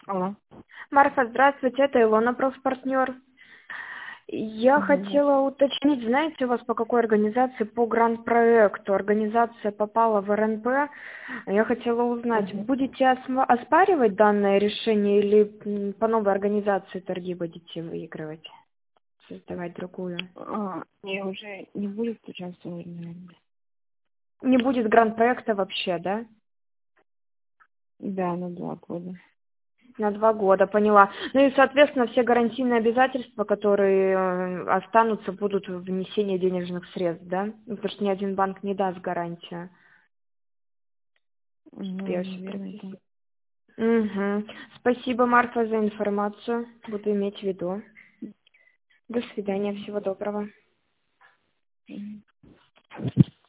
Алло. Марфа, здравствуйте, это Илона, профпартнер. Я Мгм. хотела уточнить, знаете, у вас по какой организации, по гранд-проекту организация попала в РНП. Я хотела узнать, Мгм. будете оспаривать данное решение или по новой организации торги будете выигрывать, создавать другую? Не, уже не будет участвовать, наверное. Не будет гранд-проекта вообще, да? Да, на 2 года. На 2 года, поняла. Ну и, соответственно, все гарантийные обязательства, которые останутся, будут внесение денежных средств, да? Ну, потому что ни один банк не даст гарантию. Чтобы Ну, я все наверное, прописала. да. Угу. Спасибо, Марфа, за информацию. Буду иметь в виду. До свидания, Мгм. всего доброго. Мгм.